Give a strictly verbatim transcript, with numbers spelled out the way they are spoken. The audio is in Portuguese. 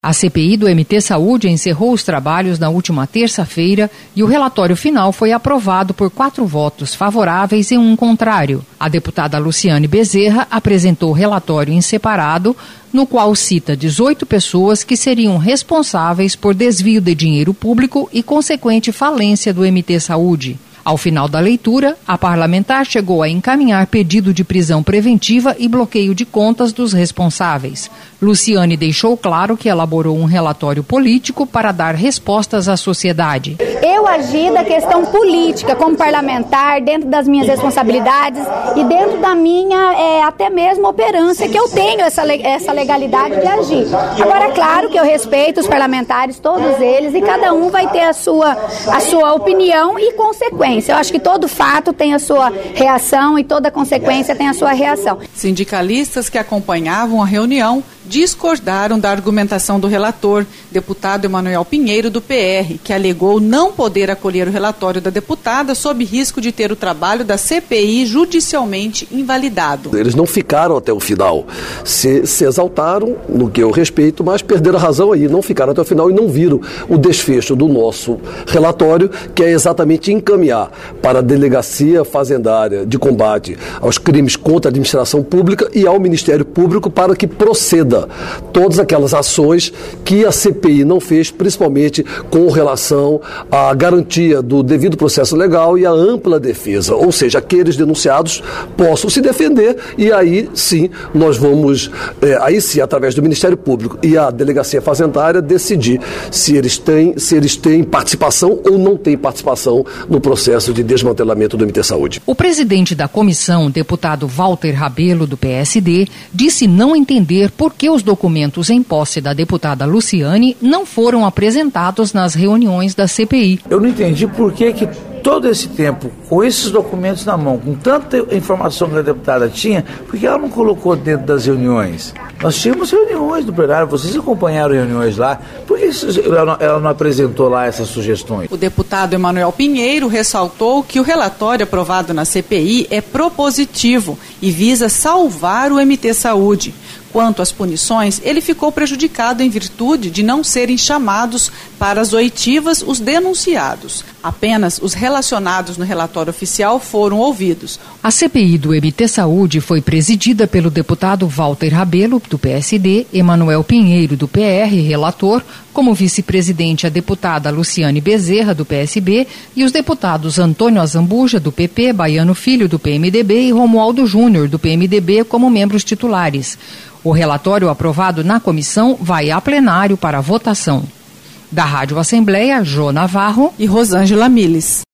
A C P I do M T Saúde encerrou os trabalhos na última terça-feira e o relatório final foi aprovado por quatro votos favoráveis e um contrário. A deputada Luciane Bezerra apresentou o relatório em separado, no qual cita dezoito pessoas que seriam responsáveis por desvio de dinheiro público e consequente falência do M T Saúde. Ao final da leitura, a parlamentar chegou a encaminhar pedido de prisão preventiva e bloqueio de contas dos responsáveis. Luciane deixou claro que elaborou um relatório político para dar respostas à sociedade. Eu agi da questão política como parlamentar, dentro das minhas responsabilidades e dentro da minha, é, até mesmo, operância, que eu tenho essa, essa legalidade de agir. Agora, claro que eu respeito os parlamentares, todos eles, e cada um vai ter a sua, a sua opinião e consequência. Eu acho que todo fato tem a sua reação e toda consequência tem a sua reação. Sindicalistas que acompanhavam a reunião discordaram da argumentação do relator, deputado Emanuel Pinheiro, do P R, que alegou não poder acolher o relatório da deputada sob risco de ter o trabalho da C P I judicialmente invalidado. Eles não ficaram até o final, se, se exaltaram, no que eu respeito, mas perderam a razão aí, não ficaram até o final e não viram o desfecho do nosso relatório, que é exatamente encaminhar para a Delegacia Fazendária de Combate aos Crimes contra a Administração Pública e ao Ministério Público para que proceda todas aquelas ações que a C P I não fez, principalmente com relação à garantia do devido processo legal e à ampla defesa, ou seja, aqueles denunciados possam se defender e aí sim nós vamos, é, aí sim, através do Ministério Público e a Delegacia Fazendária, decidir se eles têm, se eles têm participação ou não têm participação no processo de desmantelamento do M T Saúde. O presidente da comissão, deputado Walter Rabelo, do P S D, disse não entender por que os documentos em posse da deputada Luciane não foram apresentados nas reuniões da C P I. Eu não entendi por que que todo esse tempo, com esses documentos na mão, com tanta informação que a deputada tinha, por que ela não colocou dentro das reuniões? Nós tínhamos reuniões do plenário, vocês acompanharam reuniões lá, por que ela não apresentou lá essas sugestões? O deputado Emanuel Pinheiro ressaltou que o relatório aprovado na C P I é propositivo e visa salvar o M T Saúde. Quanto às punições, ele ficou prejudicado em virtude de não serem chamados para as oitivas os denunciados. Apenas os relacionados no relatório oficial foram ouvidos. A C P I do M T Saúde foi presidida pelo deputado Walter Rabelo, do P S D, Emanuel Pinheiro, do P R, relator, como vice-presidente a deputada Luciane Bezerra, do P S B, e os deputados Antônio Azambuja, do P P, Baiano Filho, do P M D B e Romualdo Júnior, do P M D B, como membros titulares. O relatório aprovado na comissão vai a plenário para votação. Da Rádio Assembleia, Jô Navarro e Rosângela Miles.